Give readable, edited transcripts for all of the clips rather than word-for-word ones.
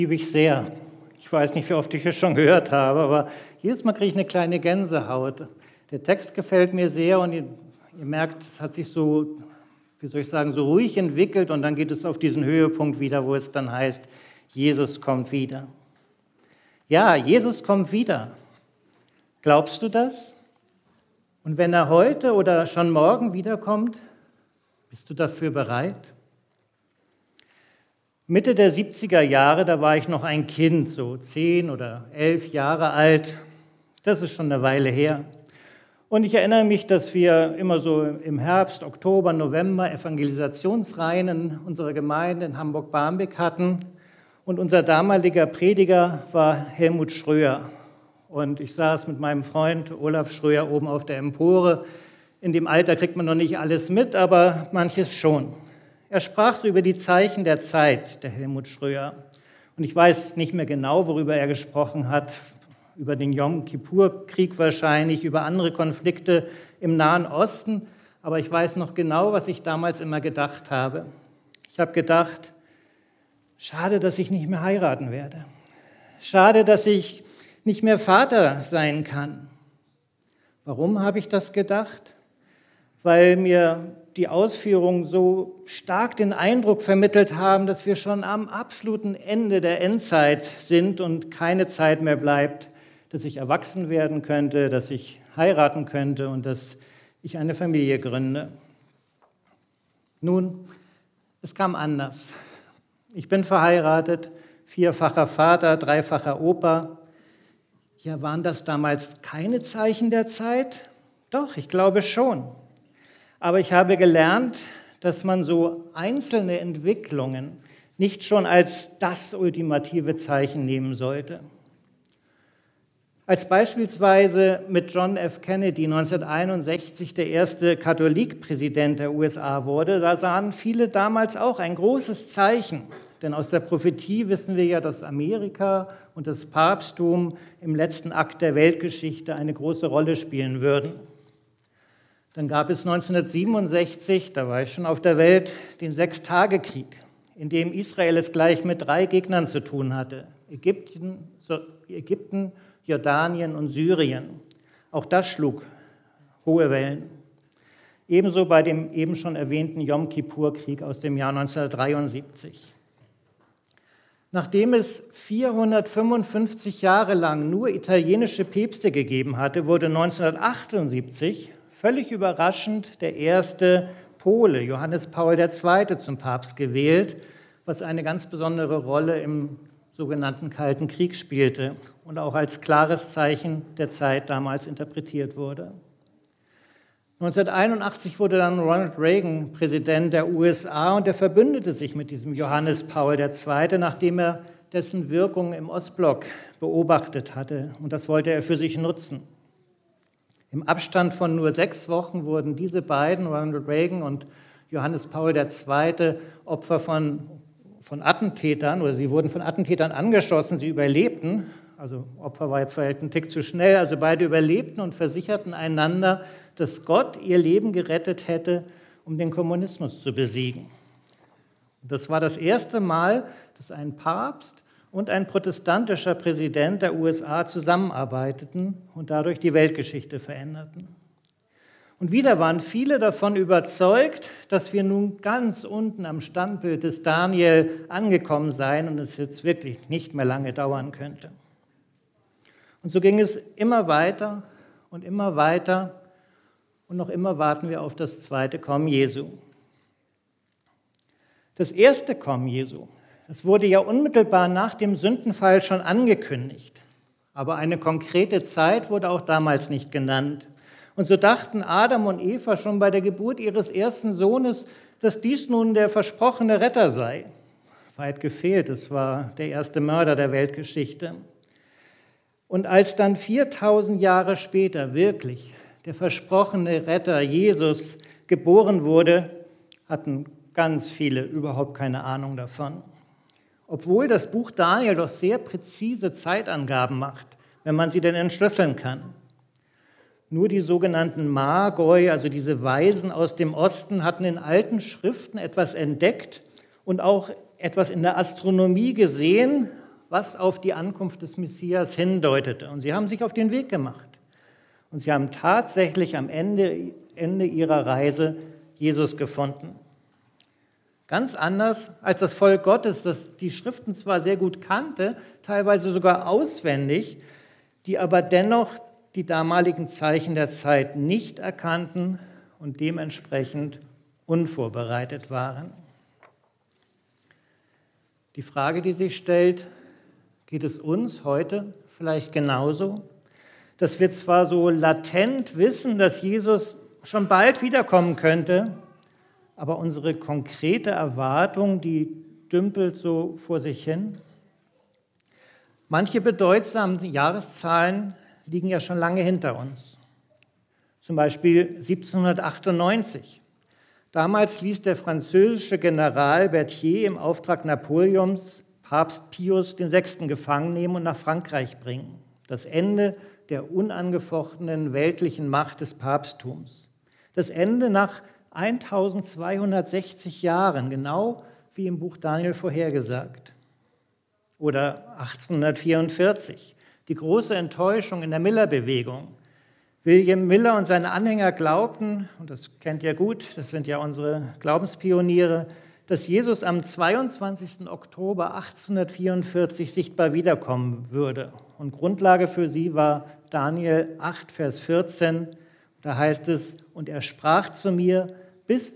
Liebe ich sehr. Ich weiß nicht, wie oft ich es schon gehört habe, aber jedes Mal kriege ich eine kleine Gänsehaut. Der Text gefällt mir sehr und ihr merkt, es hat sich so, so ruhig entwickelt und dann geht es auf diesen Höhepunkt wieder, wo es dann heißt, Jesus kommt wieder. Ja, Jesus kommt wieder. Glaubst du das? Und wenn er heute oder schon morgen wiederkommt, bist du dafür bereit? Mitte der 70er Jahre, da war ich noch ein Kind, so 10 oder 11 Jahre alt. Das ist schon eine Weile her. Und ich erinnere mich, dass wir immer so im Herbst, Oktober, November Evangelisationsreihen in unserer Gemeinde in Hamburg-Barmbek hatten. Und unser damaliger Prediger war Helmut Schröer. Und ich saß mit meinem Freund Olaf Schröer oben auf der Empore. In dem Alter kriegt man noch nicht alles mit, aber manches schon. Er sprach so über die Zeichen der Zeit, der Helmut Schröer. Und ich weiß nicht mehr genau, worüber er gesprochen hat, über den Jom-Kippur-Krieg wahrscheinlich, über andere Konflikte im Nahen Osten. Aber ich weiß noch genau, was ich damals immer gedacht habe. Ich habe gedacht, schade, dass ich nicht mehr heiraten werde. Schade, dass ich nicht mehr Vater sein kann. Warum habe ich das gedacht? Weil mir die Ausführungen so stark den Eindruck vermittelt haben, dass wir schon am absoluten Ende der Endzeit sind und keine Zeit mehr bleibt, dass ich erwachsen werden könnte, dass ich heiraten könnte und dass ich eine Familie gründe. Nun, es kam anders. Ich bin verheiratet, 4-facher Vater, 3-facher Opa. Ja, waren das damals keine Zeichen der Zeit? Doch, ich glaube schon. Aber ich habe gelernt, dass man so einzelne Entwicklungen nicht schon als das ultimative Zeichen nehmen sollte. Als beispielsweise mit John F. Kennedy 1961 der erste Katholikpräsident der USA wurde, da sahen viele damals auch ein großes Zeichen. Denn aus der Prophetie wissen wir ja, dass Amerika und das Papsttum im letzten Akt der Weltgeschichte eine große Rolle spielen würden. Dann gab es 1967, da war ich schon auf der Welt, den Sechstagekrieg, in dem Israel es gleich mit 3 Gegnern zu tun hatte: Ägypten, Jordanien und Syrien. Auch das schlug hohe Wellen. Ebenso bei dem eben schon erwähnten Jom-Kippur-Krieg aus dem Jahr 1973. Nachdem es 455 Jahre lang nur italienische Päpste gegeben hatte, wurde 1978 völlig überraschend der erste Pole, Johannes Paul II., zum Papst gewählt, was eine ganz besondere Rolle im sogenannten Kalten Krieg spielte und auch als klares Zeichen der Zeit damals interpretiert wurde. 1981 wurde dann Ronald Reagan Präsident der USA und er verbündete sich mit diesem Johannes Paul II., nachdem er dessen Wirkung im Ostblock beobachtet hatte. Und das wollte er für sich nutzen. Im Abstand von nur 6 Wochen wurden diese beiden, Ronald Reagan und Johannes Paul II., Opfer von Attentätern, oder sie wurden von Attentätern angeschossen, sie überlebten. Also Opfer war jetzt vielleicht ein Tick zu schnell, also beide überlebten und versicherten einander, dass Gott ihr Leben gerettet hätte, um den Kommunismus zu besiegen. Das war das erste Mal, dass ein Papst und ein protestantischer Präsident der USA zusammenarbeiteten und dadurch die Weltgeschichte veränderten. Und wieder waren viele davon überzeugt, dass wir nun ganz unten am Standbild des Daniel angekommen seien und es jetzt wirklich nicht mehr lange dauern könnte. Und so ging es immer weiter und immer weiter und noch immer warten wir auf das zweite Kommen Jesu. Das erste Kommen Jesu, das wurde ja unmittelbar nach dem Sündenfall schon angekündigt, aber eine konkrete Zeit wurde auch damals nicht genannt. Und so dachten Adam und Eva schon bei der Geburt ihres ersten Sohnes, dass dies nun der versprochene Retter sei. Weit gefehlt, es war der erste Mörder der Weltgeschichte. Und als dann 4000 Jahre später wirklich der versprochene Retter Jesus geboren wurde, hatten ganz viele überhaupt keine Ahnung davon. Obwohl das Buch Daniel doch sehr präzise Zeitangaben macht, wenn man sie denn entschlüsseln kann. Nur die sogenannten Magoi, also diese Weisen aus dem Osten, hatten in alten Schriften etwas entdeckt und auch etwas in der Astronomie gesehen, was auf die Ankunft des Messias hindeutete. Und sie haben sich auf den Weg gemacht. Und sie haben tatsächlich am Ende ihrer Reise Jesus gefunden. Ganz anders als das Volk Gottes, das die Schriften zwar sehr gut kannte, teilweise sogar auswendig, die aber dennoch die damaligen Zeichen der Zeit nicht erkannten und dementsprechend unvorbereitet waren. Die Frage, die sich stellt, geht es uns heute vielleicht genauso, dass wir zwar so latent wissen, dass Jesus schon bald wiederkommen könnte, aber unsere konkrete Erwartung, die dümpelt so vor sich hin. Manche bedeutsamen Jahreszahlen liegen ja schon lange hinter uns. Zum Beispiel 1798. Damals ließ der französische General Berthier im Auftrag Napoleons Papst Pius VI. Gefangen nehmen und nach Frankreich bringen. Das Ende der unangefochtenen weltlichen Macht des Papsttums. Das Ende nach 1260 Jahren, genau wie im Buch Daniel vorhergesagt. Oder 1844, die große Enttäuschung in der Miller-Bewegung. William Miller und seine Anhänger glaubten, und das kennt ihr gut, das sind ja unsere Glaubenspioniere, dass Jesus am 22. Oktober 1844 sichtbar wiederkommen würde. Und Grundlage für sie war Daniel 8, Vers 14. Da heißt es, und er sprach zu mir, bis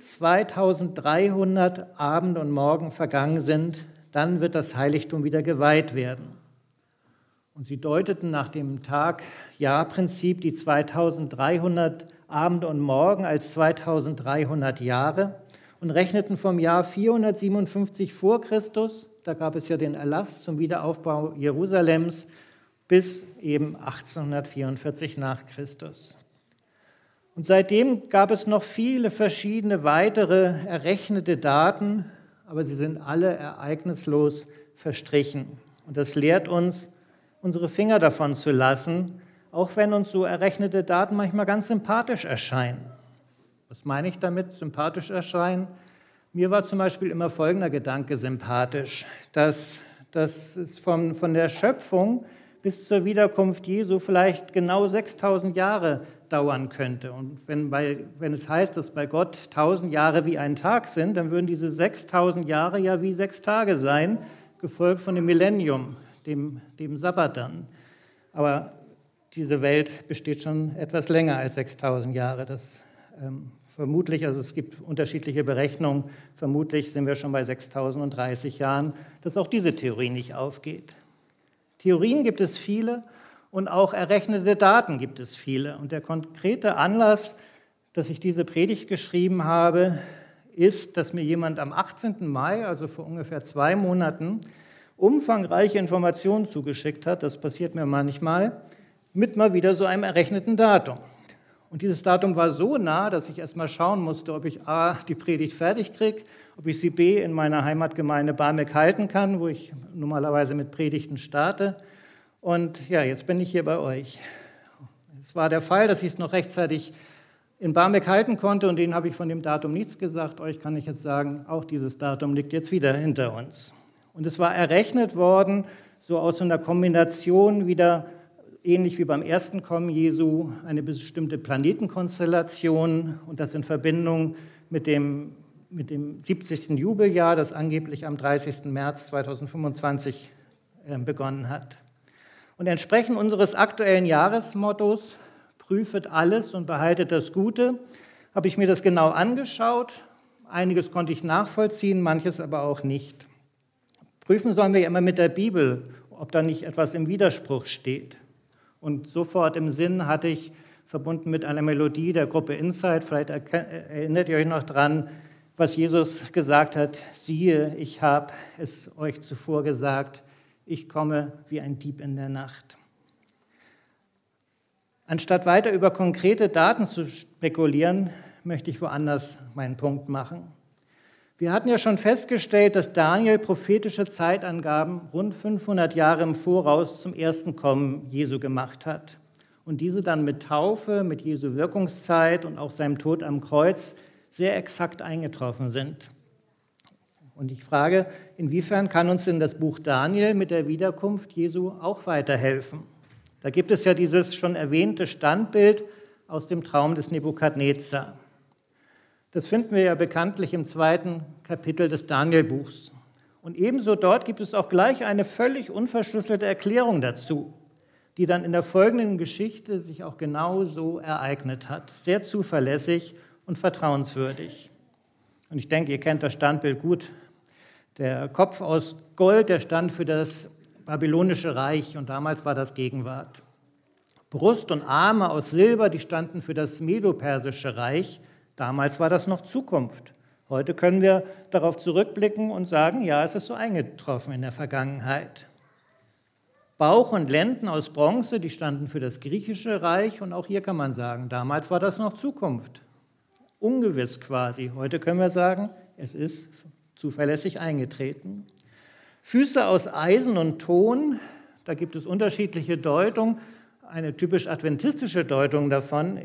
2300 Abend und Morgen vergangen sind, dann wird das Heiligtum wieder geweiht werden. Und sie deuteten nach dem Tag-Jahr-Prinzip die 2300 Abende und Morgen als 2300 Jahre und rechneten vom Jahr 457 vor Christus, da gab es ja den Erlass zum Wiederaufbau Jerusalems, bis eben 1844 nach Christus. Und seitdem gab es noch viele verschiedene weitere errechnete Daten, aber sie sind alle ereignislos verstrichen. Und das lehrt uns, unsere Finger davon zu lassen, auch wenn uns so errechnete Daten manchmal ganz sympathisch erscheinen. Was meine ich damit, sympathisch erscheinen? Mir war zum Beispiel immer folgender Gedanke sympathisch, dass es von der Schöpfung bis zur Wiederkunft Jesu vielleicht genau 6000 Jahre dauern könnte. Und wenn es heißt, dass bei Gott 1000 Jahre wie ein Tag sind, dann würden diese 6000 Jahre ja wie 6 Tage sein, gefolgt von dem Millennium, dem Sabbat dann. Aber diese Welt besteht schon etwas länger als 6000 Jahre. Das vermutlich, also es gibt unterschiedliche Berechnungen, vermutlich sind wir schon bei 6030 Jahren, dass auch diese Theorie nicht aufgeht. Theorien gibt es viele und auch errechnete Daten gibt es viele. Und der konkrete Anlass, dass ich diese Predigt geschrieben habe, ist, dass mir jemand am 18. Mai, also vor ungefähr 2 Monaten, umfangreiche Informationen zugeschickt hat, das passiert mir manchmal, mit mal wieder so einem errechneten Datum. Und dieses Datum war so nah, dass ich erst mal schauen musste, ob ich A, die Predigt fertig kriege, ob ich sie B, in meiner Heimatgemeinde Barmbek halten kann, wo ich normalerweise mit Predigten starte. Und ja, jetzt bin ich hier bei euch. Es war der Fall, dass ich es noch rechtzeitig in Barmbek halten konnte und denen habe ich von dem Datum nichts gesagt. Euch kann ich jetzt sagen, auch dieses Datum liegt jetzt wieder hinter uns. Und es war errechnet worden, so aus einer Kombination wieder, ähnlich wie beim ersten Kommen Jesu, eine bestimmte Planetenkonstellation und das in Verbindung mit dem 70. Jubeljahr, das angeblich am 30. März 2025 begonnen hat. Und entsprechend unseres aktuellen Jahresmottos, prüfet alles und behaltet das Gute, habe ich mir das genau angeschaut. Einiges konnte ich nachvollziehen, manches aber auch nicht. Prüfen sollen wir ja immer mit der Bibel, ob da nicht etwas im Widerspruch steht. Und sofort im Sinn hatte ich, verbunden mit einer Melodie der Gruppe Insight, vielleicht erinnert ihr euch noch dran, was Jesus gesagt hat, siehe, ich habe es euch zuvor gesagt, ich komme wie ein Dieb in der Nacht. Anstatt weiter über konkrete Daten zu spekulieren, möchte ich woanders meinen Punkt machen. Wir hatten ja schon festgestellt, dass Daniel prophetische Zeitangaben rund 500 Jahre im Voraus zum ersten Kommen Jesu gemacht hat und diese dann mit Taufe, mit Jesu Wirkungszeit und auch seinem Tod am Kreuz sehr exakt eingetroffen sind. Und ich frage, inwiefern kann uns denn das Buch Daniel mit der Wiederkunft Jesu auch weiterhelfen? Da gibt es ja dieses schon erwähnte Standbild aus dem Traum des Nebukadnezar. Das finden wir ja bekanntlich im 2. Kapitel des Daniel-Buchs. Und ebenso dort gibt es auch gleich eine völlig unverschlüsselte Erklärung dazu, die dann in der folgenden Geschichte sich auch genau so ereignet hat. Sehr zuverlässig und vertrauenswürdig. Und ich denke, ihr kennt das Standbild gut. Der Kopf aus Gold, der stand für das babylonische Reich und damals war das Gegenwart. Brust und Arme aus Silber, die standen für das medo-persische Reich. Damals war das noch Zukunft. Heute können wir darauf zurückblicken und sagen, ja, es ist so eingetroffen in der Vergangenheit. Bauch und Lenden aus Bronze, die standen für das griechische Reich und auch hier kann man sagen, damals war das noch Zukunft. Ungewiss quasi. Heute können wir sagen, es ist zuverlässig eingetreten. Füße aus Eisen und Ton, da gibt es unterschiedliche Deutungen. Eine typisch adventistische Deutung davon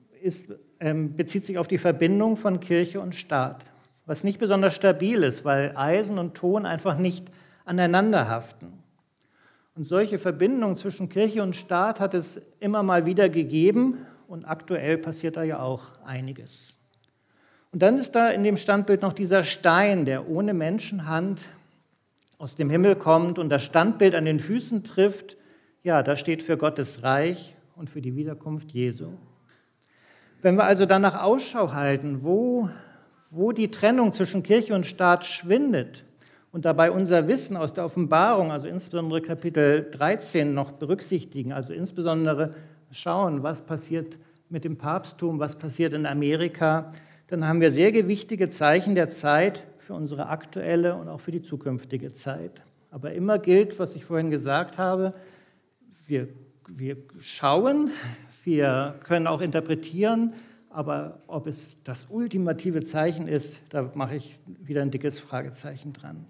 bezieht sich auf die Verbindung von Kirche und Staat, was nicht besonders stabil ist, weil Eisen und Ton einfach nicht aneinander haften. Und solche Verbindungen zwischen Kirche und Staat hat es immer mal wieder gegeben und aktuell passiert da ja auch einiges. Und dann ist da in dem Standbild noch dieser Stein, der ohne Menschenhand aus dem Himmel kommt und das Standbild an den Füßen trifft. Ja, das steht für Gottes Reich und für die Wiederkunft Jesu. Wenn wir also danach Ausschau halten, wo die Trennung zwischen Kirche und Staat schwindet und dabei unser Wissen aus der Offenbarung, also insbesondere Kapitel 13 noch berücksichtigen, also insbesondere schauen, was passiert mit dem Papsttum, was passiert in Amerika, dann haben wir sehr gewichtige Zeichen der Zeit für unsere aktuelle und auch für die zukünftige Zeit. Aber immer gilt, was ich vorhin gesagt habe, wir schauen, wir können auch interpretieren, aber ob es das ultimative Zeichen ist, da mache ich wieder ein dickes Fragezeichen dran.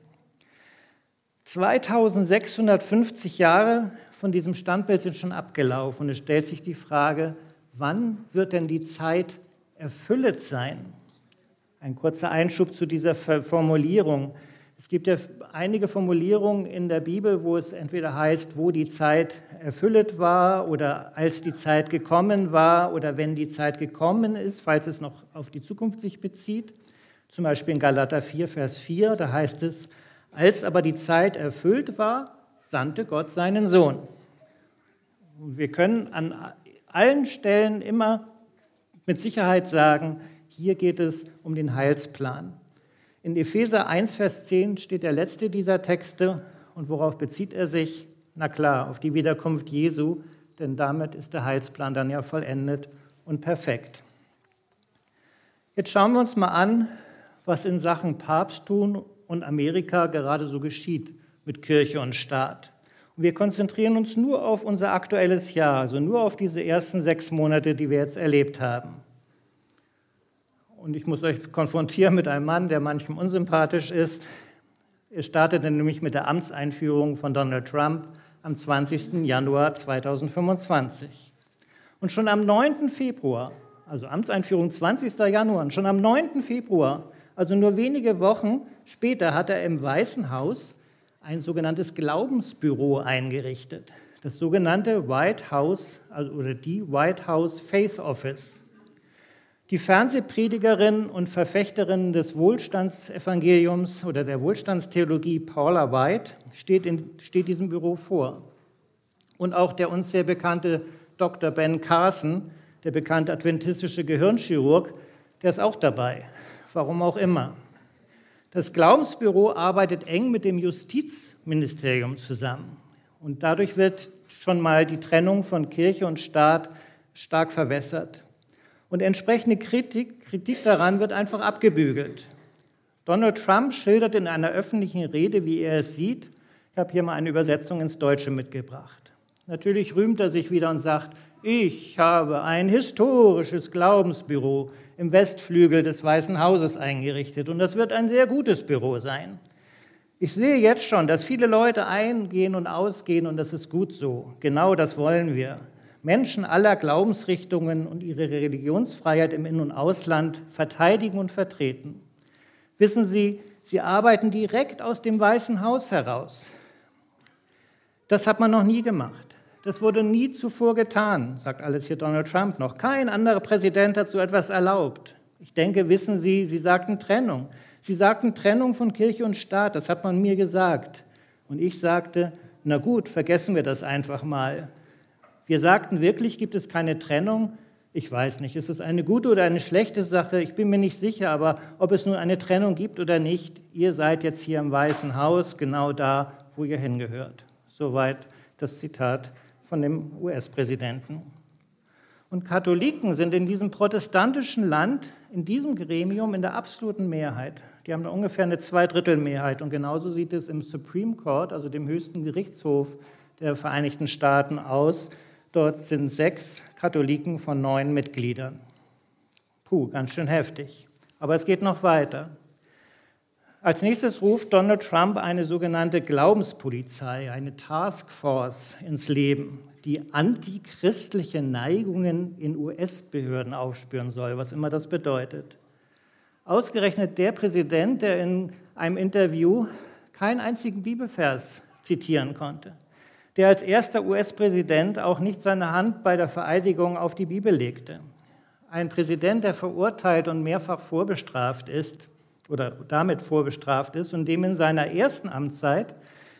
2650 Jahre von diesem Standbild sind schon abgelaufen und es stellt sich die Frage, wann wird denn die Zeit erfüllet sein? Ein kurzer Einschub zu dieser Formulierung. Es gibt ja einige Formulierungen in der Bibel, wo es entweder heißt, wo die Zeit erfüllet war oder als die Zeit gekommen war oder wenn die Zeit gekommen ist, falls es noch auf die Zukunft sich bezieht. Zum Beispiel in Galater 4, Vers 4, da heißt es, als aber die Zeit erfüllt war, sandte Gott seinen Sohn. Und wir können an allen Stellen immer mit Sicherheit sagen, hier geht es um den Heilsplan. In Epheser 1, Vers 10 steht der letzte dieser Texte. Und worauf bezieht er sich? Na klar, auf die Wiederkunft Jesu, denn damit ist der Heilsplan dann ja vollendet und perfekt. Jetzt schauen wir uns mal an, was in Sachen Papsttum und Amerika gerade so geschieht mit Kirche und Staat. Und wir konzentrieren uns nur auf unser aktuelles Jahr, also nur auf diese ersten 6 Monate, die wir jetzt erlebt haben. Und ich muss euch konfrontieren mit einem Mann, der manchem unsympathisch ist. Er startete nämlich mit der Amtseinführung von Donald Trump am 20. Januar 2025. Und schon am 9. Februar, also Amtseinführung 20. Januar, und schon am 9. Februar, also nur wenige Wochen später, hat er im Weißen Haus ein sogenanntes Glaubensbüro eingerichtet. Das sogenannte White House, oder die White House Faith Office. Die Fernsehpredigerin und Verfechterin des Wohlstandsevangeliums oder der Wohlstandstheologie Paula White steht diesem Büro vor. Und auch der uns sehr bekannte Dr. Ben Carson, der bekannte adventistische Gehirnchirurg, der ist auch dabei. Warum auch immer. Das Glaubensbüro arbeitet eng mit dem Justizministerium zusammen. Und dadurch wird schon mal die Trennung von Kirche und Staat stark verwässert. Und entsprechende Kritik daran wird einfach abgebügelt. Donald Trump schildert in einer öffentlichen Rede, wie er es sieht. Ich habe hier mal eine Übersetzung ins Deutsche mitgebracht. Natürlich rühmt er sich wieder und sagt, ich habe ein historisches Glaubensbüro im Westflügel des Weißen Hauses eingerichtet und das wird ein sehr gutes Büro sein. Ich sehe jetzt schon, dass viele Leute eingehen und ausgehen und das ist gut so. Genau das wollen wir. Menschen aller Glaubensrichtungen und ihre Religionsfreiheit im In- und Ausland verteidigen und vertreten. Wissen Sie, Sie arbeiten direkt aus dem Weißen Haus heraus. Das hat man noch nie gemacht. Das wurde nie zuvor getan, sagt alles hier Donald Trump noch. Kein anderer Präsident hat so etwas erlaubt. Ich denke, wissen Sie, Sie sagten Trennung. Sie sagten Trennung von Kirche und Staat, das hat man mir gesagt. Und ich sagte, na gut, vergessen wir das einfach mal. Wir sagten wirklich, gibt es keine Trennung? Ich weiß nicht, ist es eine gute oder eine schlechte Sache? Ich bin mir nicht sicher, aber ob es nun eine Trennung gibt oder nicht, ihr seid jetzt hier im Weißen Haus, genau da, wo ihr hingehört. Soweit das Zitat von dem US-Präsidenten. Und Katholiken sind in diesem protestantischen Land, in diesem Gremium in der absoluten Mehrheit. Die haben da ungefähr eine Zweidrittelmehrheit. Und genauso sieht es im Supreme Court, also dem höchsten Gerichtshof der Vereinigten Staaten, aus. Dort sind 6 Katholiken von 9 Mitgliedern. Puh, ganz schön heftig. Aber es geht noch weiter. Als nächstes ruft Donald Trump eine sogenannte Glaubenspolizei, eine Taskforce ins Leben, die antichristliche Neigungen in US-Behörden aufspüren soll, was immer das bedeutet. Ausgerechnet der Präsident, der in einem Interview keinen einzigen Bibelvers zitieren konnte, der als erster US-Präsident auch nicht seine Hand bei der Vereidigung auf die Bibel legte. Ein Präsident, der verurteilt und mehrfach vorbestraft ist oder damit vorbestraft ist und dem in seiner ersten Amtszeit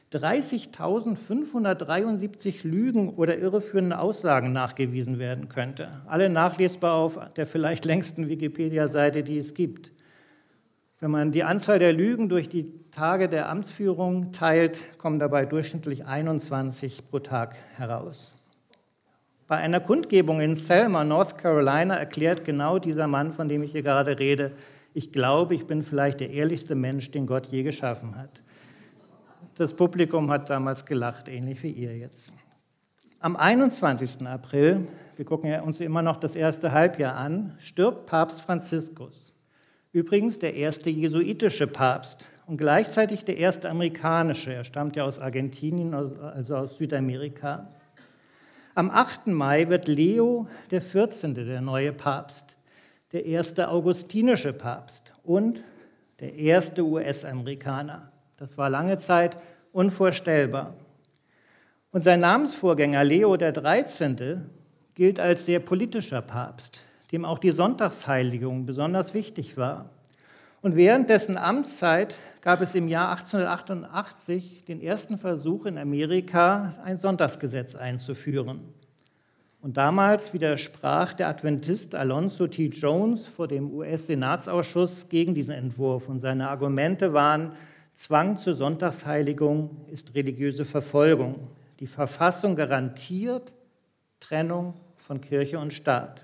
30.573 Lügen oder irreführende Aussagen nachgewiesen werden könnte. Alle nachlesbar auf der vielleicht längsten Wikipedia-Seite, die es gibt. Wenn man die Anzahl der Lügen durch die Tage der Amtsführung teilt, kommen dabei durchschnittlich 21 pro Tag heraus. Bei einer Kundgebung in Selma, North Carolina, erklärt genau dieser Mann, von dem ich hier gerade rede, ich glaube, ich bin vielleicht der ehrlichste Mensch, den Gott je geschaffen hat. Das Publikum hat damals gelacht, ähnlich wie ihr jetzt. Am 21. April, wir gucken ja uns immer noch das erste Halbjahr an, stirbt Papst Franziskus. Übrigens der erste jesuitische Papst und gleichzeitig der erste amerikanische. Er stammt ja aus Argentinien, also aus Südamerika. Am 8. Mai wird Leo der 14. der neue Papst, der erste augustinische Papst und der erste US-Amerikaner. Das war lange Zeit unvorstellbar. Und sein Namensvorgänger Leo der 13. gilt als sehr politischer Papst, dem auch die Sonntagsheiligung besonders wichtig war. Und während dessen Amtszeit gab es im Jahr 1888 den ersten Versuch in Amerika, ein Sonntagsgesetz einzuführen. Und damals widersprach der Adventist Alonzo T. Jones vor dem US-Senatsausschuss gegen diesen Entwurf. Und seine Argumente waren, Zwang zur Sonntagsheiligung ist religiöse Verfolgung. Die Verfassung garantiert Trennung von Kirche und Staat.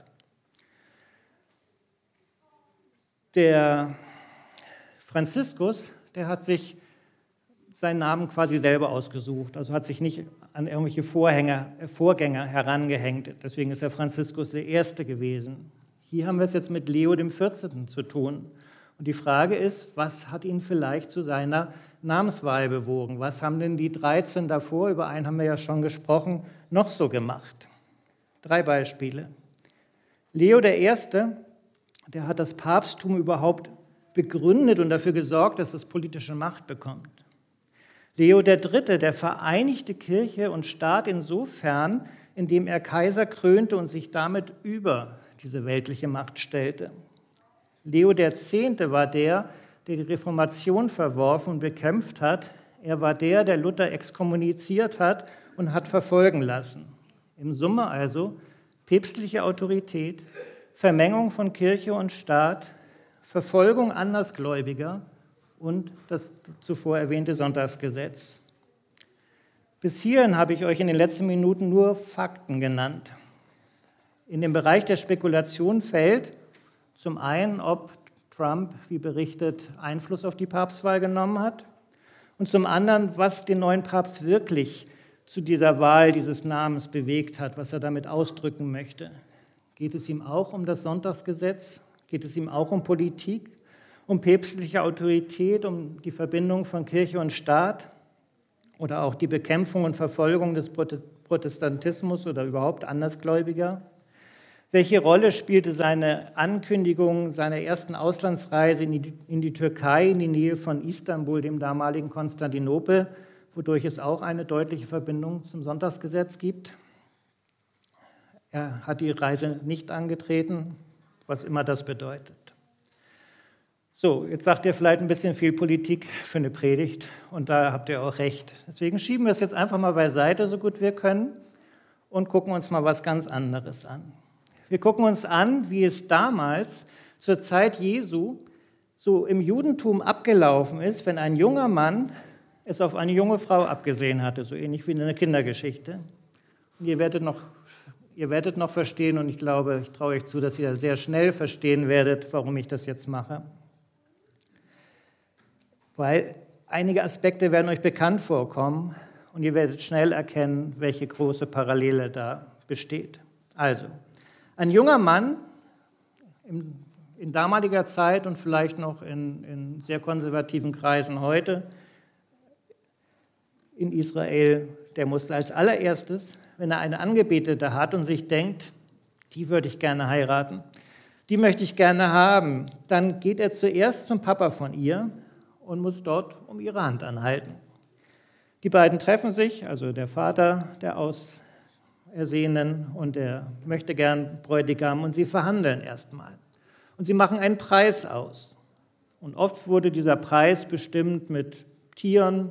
Der Franziskus, der hat sich seinen Namen quasi selber ausgesucht, also hat sich nicht an irgendwelche Vorgänger herangehängt. Deswegen ist der Franziskus der Erste gewesen. Hier haben wir es jetzt mit Leo dem 14. zu tun. Und die Frage ist, was hat ihn vielleicht zu seiner Namenswahl bewogen? Was haben denn die 13 davor, über einen haben wir ja schon gesprochen, noch so gemacht? 3 Beispiele. Leo I., der hat das Papsttum überhaupt begründet und dafür gesorgt, dass es politische Macht bekommt. Leo III., der vereinigte Kirche und Staat insofern, indem er Kaiser krönte und sich damit über diese weltliche Macht stellte. Leo X. war der die Reformation verworfen und bekämpft hat. Er war der Luther exkommuniziert hat und hat verfolgen lassen. Im Summe also päpstliche Autorität, Vermengung von Kirche und Staat, Verfolgung Andersgläubiger und das zuvor erwähnte Sonntagsgesetz. Bis hierhin habe ich euch in den letzten Minuten nur Fakten genannt. In den Bereich der Spekulation fällt zum einen, ob Trump, wie berichtet, Einfluss auf die Papstwahl genommen hat und zum anderen, was den neuen Papst wirklich zu dieser Wahl dieses Namens bewegt hat, was er damit ausdrücken möchte. Geht es ihm auch um das Sonntagsgesetz? Geht es ihm auch um Politik, um päpstliche Autorität, um die Verbindung von Kirche und Staat oder auch die Bekämpfung und Verfolgung des Protestantismus oder überhaupt Andersgläubiger? Welche Rolle spielte seine Ankündigung seiner ersten Auslandsreise in die Türkei, in die Nähe von Istanbul, dem damaligen Konstantinopel, wodurch es auch eine deutliche Verbindung zum Sonntagsgesetz gibt? Er hat die Reise nicht angetreten, was immer das bedeutet. So, jetzt sagt ihr vielleicht ein bisschen viel Politik für eine Predigt und da habt ihr auch recht. Deswegen schieben wir es jetzt einfach mal beiseite, so gut wir können, und gucken uns mal was ganz anderes an. Wir gucken uns an, wie es damals zur Zeit Jesu so im Judentum abgelaufen ist, wenn ein junger Mann es auf eine junge Frau abgesehen hatte, so ähnlich wie in einer Kindergeschichte. Und ihr werdet noch verstehen, und ich glaube, ich traue euch zu, dass ihr sehr schnell verstehen werdet, warum ich das jetzt mache. Weil einige Aspekte werden euch bekannt vorkommen und ihr werdet schnell erkennen, welche große Parallele da besteht. Also, ein junger Mann in damaliger Zeit und vielleicht noch in sehr konservativen Kreisen heute in Israel, der muss als allererstes, wenn er eine Angebetete hat und sich denkt, die würde ich gerne heiraten, die möchte ich gerne haben, dann geht er zuerst zum Papa von ihr und muss dort um ihre Hand anhalten. Die beiden treffen sich, also der Vater der Ausersehenen und der möchte gern Bräutigam, und sie verhandeln erstmal. Und sie machen einen Preis aus. Und oft wurde dieser Preis bestimmt mit Tieren,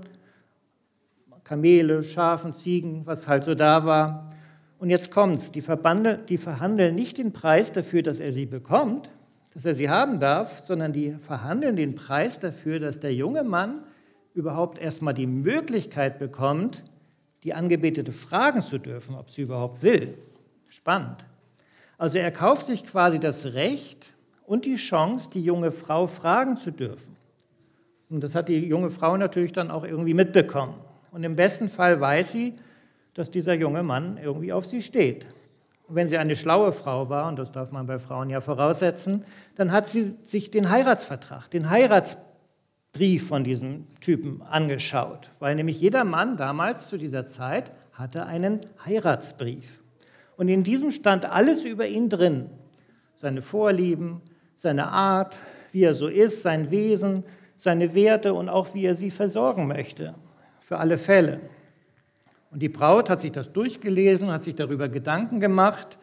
Kamele, Schafen, Ziegen, was halt so da war. Und jetzt kommt's, die verhandeln nicht den Preis dafür, dass er sie bekommt, dass er sie haben darf, sondern die verhandeln den Preis dafür, dass der junge Mann überhaupt erstmal die Möglichkeit bekommt, die Angebetete fragen zu dürfen, ob sie überhaupt will. Spannend. Also er kauft sich quasi das Recht und die Chance, die junge Frau fragen zu dürfen. Und das hat die junge Frau natürlich dann auch irgendwie mitbekommen. Und im besten Fall weiß sie, dass dieser junge Mann irgendwie auf sie steht. Und wenn sie eine schlaue Frau war, und das darf man bei Frauen ja voraussetzen, dann hat sie sich den Heiratsvertrag, den Heiratsbrief von diesem Typen angeschaut. Weil nämlich jeder Mann damals zu dieser Zeit hatte einen Heiratsbrief. Und in diesem stand alles über ihn drin. Seine Vorlieben, seine Art, wie er so ist, sein Wesen, seine Werte und auch wie er sie versorgen möchte. Für alle Fälle. Und die Braut hat sich das durchgelesen, hat sich darüber Gedanken gemacht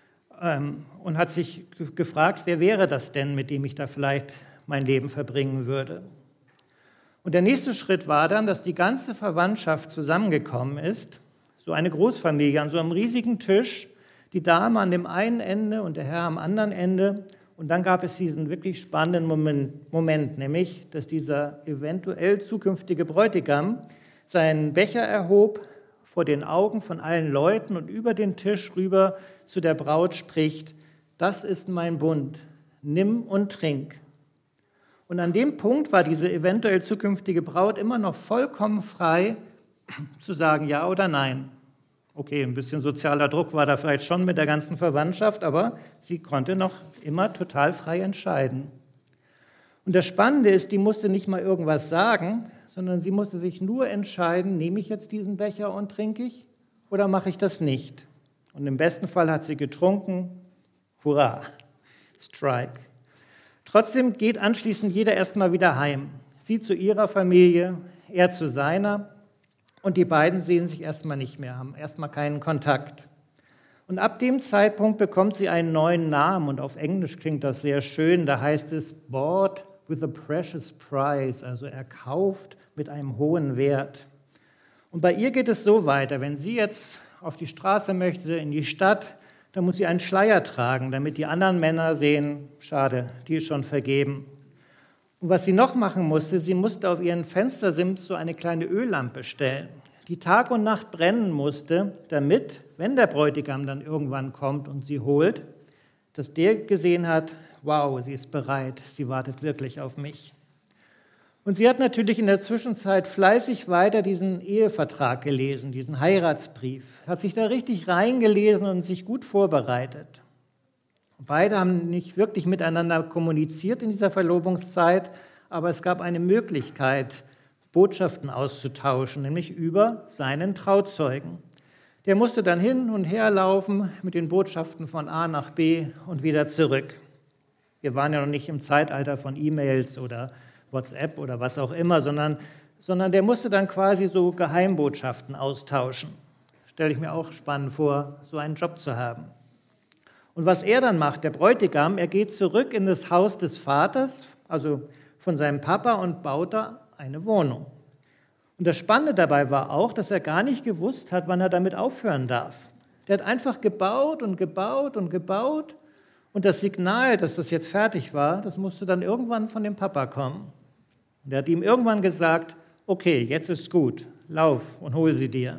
und hat sich gefragt, wer wäre das denn, mit dem ich da vielleicht mein Leben verbringen würde. Und der nächste Schritt war dann, dass die ganze Verwandtschaft zusammengekommen ist, so eine Großfamilie an so einem riesigen Tisch, die Dame an dem einen Ende und der Herr am anderen Ende. Und dann gab es diesen wirklich spannenden Moment, nämlich, dass dieser eventuell zukünftige Bräutigam seinen Becher erhob, vor den Augen von allen Leuten und über den Tisch rüber zu der Braut spricht, das ist mein Bund, nimm und trink. Und an dem Punkt war diese eventuell zukünftige Braut immer noch vollkommen frei zu sagen ja oder nein. Okay, ein bisschen sozialer Druck war da vielleicht schon mit der ganzen Verwandtschaft, aber sie konnte noch immer total frei entscheiden. Und das Spannende ist, die musste nicht mal irgendwas sagen, sondern sie musste sich nur entscheiden, nehme ich jetzt diesen Becher und trinke ich oder mache ich das nicht? Und im besten Fall hat sie getrunken, hurra, Strike. Trotzdem geht anschließend jeder erstmal wieder heim. Sie zu ihrer Familie, er zu seiner, und die beiden sehen sich erstmal nicht mehr, haben erstmal keinen Kontakt. Und ab dem Zeitpunkt bekommt sie einen neuen Namen, und auf Englisch klingt das sehr schön, da heißt es bought with a precious price, also erkauft mit einem hohen Wert. Und bei ihr geht es so weiter, wenn sie jetzt auf die Straße möchte, in die Stadt, dann muss sie einen Schleier tragen, damit die anderen Männer sehen, schade, die ist schon vergeben. Und was sie noch machen musste, sie musste auf ihren Fenstersims so eine kleine Öllampe stellen, die Tag und Nacht brennen musste, damit, wenn der Bräutigam dann irgendwann kommt und sie holt, dass der gesehen hat, wow, sie ist bereit, sie wartet wirklich auf mich. Und sie hat natürlich in der Zwischenzeit fleißig weiter diesen Ehevertrag gelesen, diesen Heiratsbrief, hat sich da richtig reingelesen und sich gut vorbereitet. Beide haben nicht wirklich miteinander kommuniziert in dieser Verlobungszeit, aber es gab eine Möglichkeit, Botschaften auszutauschen, nämlich über seinen Trauzeugen. Der musste dann hin und her laufen mit den Botschaften von A nach B und wieder zurück. Wir waren ja noch nicht im Zeitalter von E-Mails oder WhatsApp oder was auch immer, sondern der musste dann quasi so Geheimbotschaften austauschen. Stelle ich mir auch spannend vor, so einen Job zu haben. Und was er dann macht, der Bräutigam, er geht zurück in das Haus des Vaters, also von seinem Papa, und baut da eine Wohnung. Und das Spannende dabei war auch, dass er gar nicht gewusst hat, wann er damit aufhören darf. Der hat einfach gebaut und gebaut und gebaut. Und das Signal, dass das jetzt fertig war, das musste dann irgendwann von dem Papa kommen. Und er hat ihm irgendwann gesagt, okay, jetzt ist gut, lauf und hol sie dir.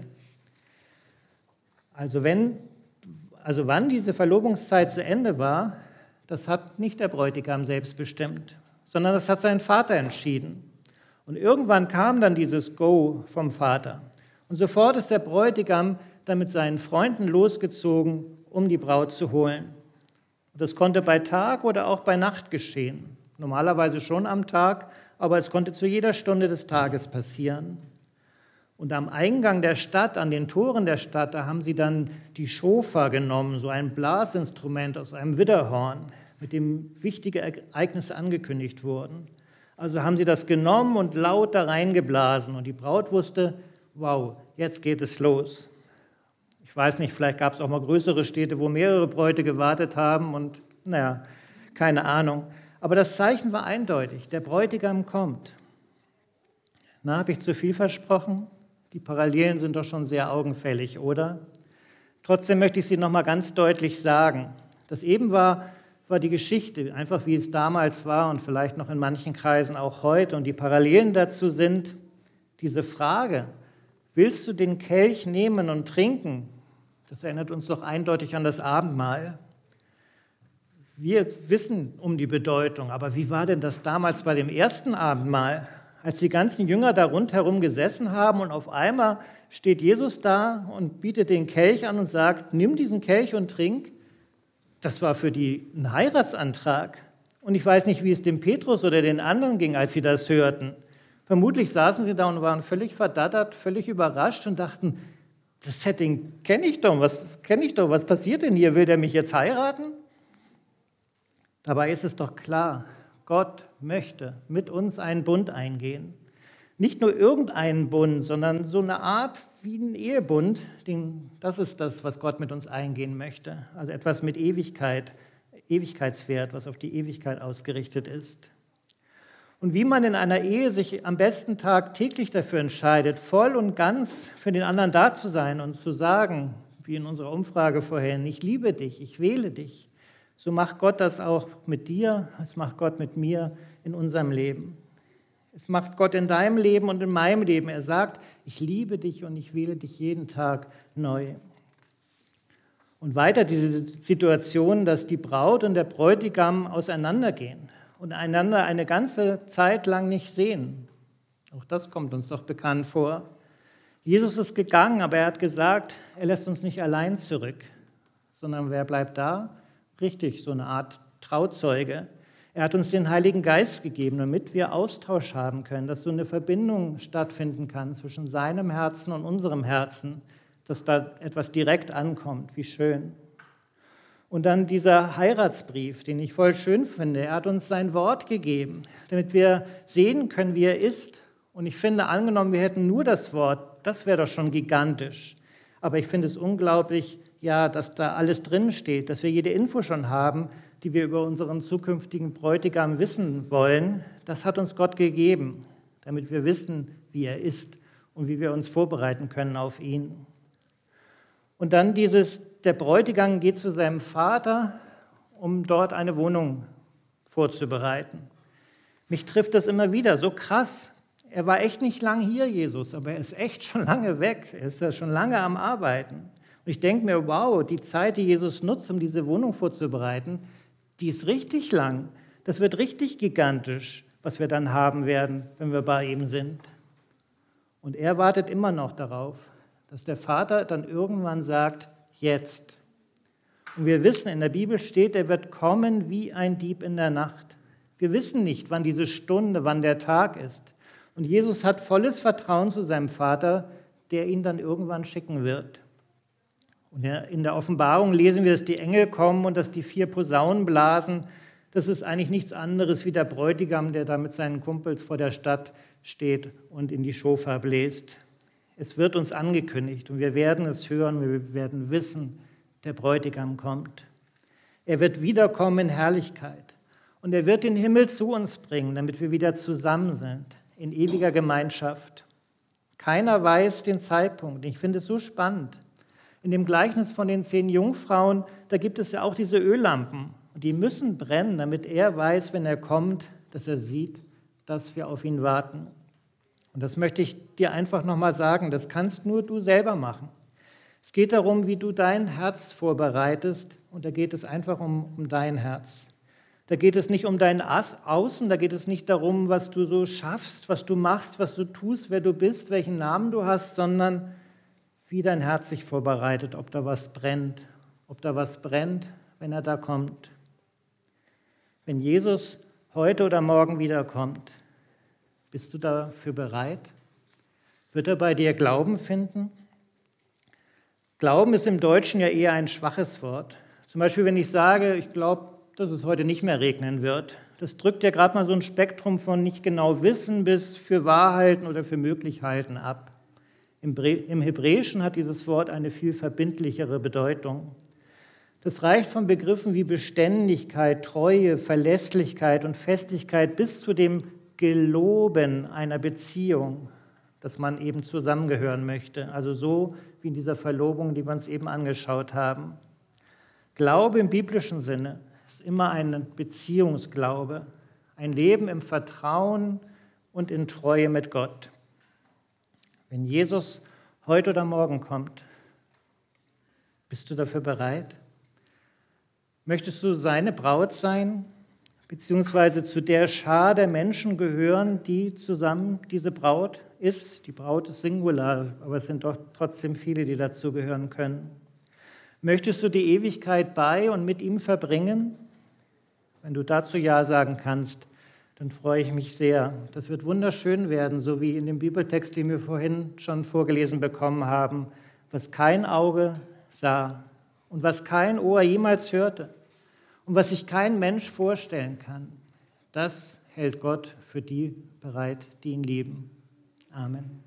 Also wann diese Verlobungszeit zu Ende war, das hat nicht der Bräutigam selbst bestimmt, sondern das hat sein Vater entschieden. Und irgendwann kam dann dieses Go vom Vater. Und sofort ist der Bräutigam dann mit seinen Freunden losgezogen, um die Braut zu holen. Und das konnte bei Tag oder auch bei Nacht geschehen. Normalerweise schon am Tag, aber es konnte zu jeder Stunde des Tages passieren. Und am Eingang der Stadt, an den Toren der Stadt, da haben sie dann die Schofa genommen, so ein Blasinstrument aus einem Widderhorn, mit dem wichtige Ereignisse angekündigt wurden. Also haben sie das genommen und laut da reingeblasen. Und die Braut wusste, wow, jetzt geht es los. Ich weiß nicht, vielleicht gab es auch mal größere Städte, wo mehrere Bräute gewartet haben und keine Ahnung. Aber das Zeichen war eindeutig, der Bräutigam kommt. Na, habe ich zu viel versprochen? Die Parallelen sind doch schon sehr augenfällig, oder? Trotzdem möchte ich sie noch mal ganz deutlich sagen. Das eben war die Geschichte, einfach wie es damals war und vielleicht noch in manchen Kreisen auch heute. Und die Parallelen dazu sind diese Frage, willst du den Kelch nehmen und trinken? Das erinnert uns doch eindeutig an das Abendmahl. Wir wissen um die Bedeutung, aber wie war denn das damals bei dem ersten Abendmahl? Als die ganzen Jünger da rundherum gesessen haben und auf einmal steht Jesus da und bietet den Kelch an und sagt, nimm diesen Kelch und trink. Das war für die ein Heiratsantrag. Und ich weiß nicht, wie es dem Petrus oder den anderen ging, als sie das hörten. Vermutlich saßen sie da und waren völlig verdattert, völlig überrascht und dachten, das Setting kenne ich doch, was passiert denn hier? Will der mich jetzt heiraten? Dabei ist es doch klar, Gott möchte mit uns einen Bund eingehen. Nicht nur irgendeinen Bund, sondern so eine Art wie ein Ehebund. Das ist das, was Gott mit uns eingehen möchte. Also etwas mit Ewigkeit, Ewigkeitswert, was auf die Ewigkeit ausgerichtet ist. Und wie man in einer Ehe sich am besten tagtäglich dafür entscheidet, voll und ganz für den anderen da zu sein und zu sagen, wie in unserer Umfrage vorhin, ich liebe dich, ich wähle dich. So macht Gott das auch mit dir, es macht Gott mit mir in unserem Leben. Es macht Gott in deinem Leben und in meinem Leben. Er sagt, ich liebe dich und ich wähle dich jeden Tag neu. Und weiter diese Situation, dass die Braut und der Bräutigam auseinandergehen und einander eine ganze Zeit lang nicht sehen. Auch das kommt uns doch bekannt vor. Jesus ist gegangen, aber er hat gesagt, er lässt uns nicht allein zurück, sondern wer bleibt da? Richtig, so eine Art Trauzeuge. Er hat uns den Heiligen Geist gegeben, damit wir Austausch haben können, dass so eine Verbindung stattfinden kann zwischen seinem Herzen und unserem Herzen, dass da etwas direkt ankommt. Wie schön. Und dann dieser Heiratsbrief, den ich voll schön finde. Er hat uns sein Wort gegeben, damit wir sehen können, wie er ist. Und ich finde, angenommen, wir hätten nur das Wort, das wäre doch schon gigantisch. Aber ich finde es unglaublich, ja, dass da alles drin steht, dass wir jede Info schon haben, die wir über unseren zukünftigen Bräutigam wissen wollen. Das hat uns Gott gegeben, damit wir wissen, wie er ist und wie wir uns vorbereiten können auf ihn. Und dann der Bräutigam geht zu seinem Vater, um dort eine Wohnung vorzubereiten. Mich trifft das immer wieder, so krass. Er war echt nicht lang hier, Jesus, aber er ist echt schon lange weg. Er ist da schon lange am Arbeiten. Und ich denke mir, wow, die Zeit, die Jesus nutzt, um diese Wohnung vorzubereiten, die ist richtig lang. Das wird richtig gigantisch, was wir dann haben werden, wenn wir bei ihm sind. Und er wartet immer noch darauf, dass der Vater dann irgendwann sagt, jetzt. Und wir wissen, in der Bibel steht, er wird kommen wie ein Dieb in der Nacht. Wir wissen nicht, wann diese Stunde, wann der Tag ist. Und Jesus hat volles Vertrauen zu seinem Vater, der ihn dann irgendwann schicken wird. Und in der Offenbarung lesen wir, dass die Engel kommen und dass die 4 Posaunen blasen. Das ist eigentlich nichts anderes wie der Bräutigam, der da mit seinen Kumpels vor der Stadt steht und in die Schofar bläst. Es wird uns angekündigt und wir werden es hören, wir werden wissen, der Bräutigam kommt. Er wird wiederkommen in Herrlichkeit und er wird den Himmel zu uns bringen, damit wir wieder zusammen sind, in ewiger Gemeinschaft. Keiner weiß den Zeitpunkt. Ich finde es so spannend. In dem Gleichnis von den 10 Jungfrauen, da gibt es ja auch diese Öllampen. Und die müssen brennen, damit er weiß, wenn er kommt, dass er sieht, dass wir auf ihn warten. Und das möchte ich dir einfach nochmal sagen, das kannst nur du selber machen. Es geht darum, wie du dein Herz vorbereitest und da geht es einfach um dein Herz. Da geht es nicht um dein Außen, da geht es nicht darum, was du so schaffst, was du machst, was du tust, wer du bist, welchen Namen du hast, sondern wie dein Herz sich vorbereitet, ob da was brennt, wenn er da kommt. Wenn Jesus heute oder morgen wiederkommt, bist du dafür bereit? Wird er bei dir Glauben finden? Glauben ist im Deutschen ja eher ein schwaches Wort. Zum Beispiel, wenn ich sage, ich glaube, dass es heute nicht mehr regnen wird. Das drückt ja gerade mal so ein Spektrum von nicht genau wissen bis für wahr halten oder für möglich halten ab. Im Hebräischen hat dieses Wort eine viel verbindlichere Bedeutung. Das reicht von Begriffen wie Beständigkeit, Treue, Verlässlichkeit und Festigkeit bis zu dem Geloben einer Beziehung, dass man eben zusammengehören möchte. Also so wie in dieser Verlobung, die wir uns eben angeschaut haben. Glaube im biblischen Sinne ist immer ein Beziehungsglaube, ein Leben im Vertrauen und in Treue mit Gott. Wenn Jesus heute oder morgen kommt, bist du dafür bereit? Möchtest du seine Braut sein, beziehungsweise zu der Schar der Menschen gehören, die zusammen diese Braut ist? Die Braut ist Singular, aber es sind doch trotzdem viele, die dazu gehören können. Möchtest du die Ewigkeit bei und mit ihm verbringen? Wenn du dazu Ja sagen kannst, dann freue ich mich sehr. Das wird wunderschön werden, so wie in dem Bibeltext, den wir vorhin schon vorgelesen bekommen haben, was kein Auge sah und was kein Ohr jemals hörte und was sich kein Mensch vorstellen kann. Das hält Gott für die bereit, die ihn lieben. Amen.